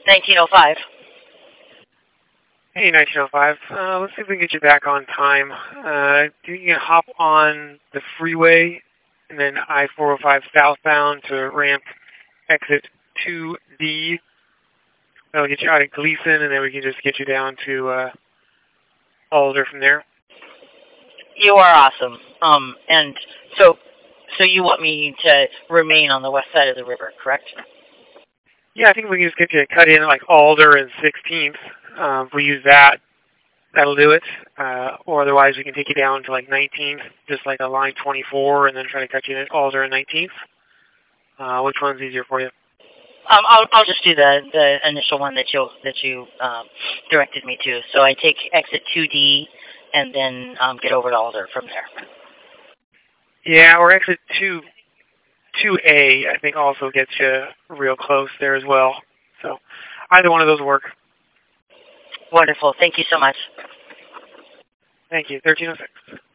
1905. Hey, 1905. Let's see if we can get you back on time. Do you hop on the freeway and then I-405 southbound to ramp exit 2D? That'll get you out of Gleason, and then we can just get you down to Alder from there. You are awesome. And so you want me to remain on the west side of the river, correct? Yeah, I think we can just get you cut in like Alder and 16th. If we use that, that'll do it. Or otherwise, we can take you down to like 19th, just like a line 24, and then try to cut you in at Alder and 19th. Which one's easier for you? I'll just do the initial one that you directed me to. So I take exit 2D and then get over to Alder from there. Yeah, or exit 2A, I think also gets you real close there as well. So either one of those work. Wonderful. Thank you so much. Thank you. 1306.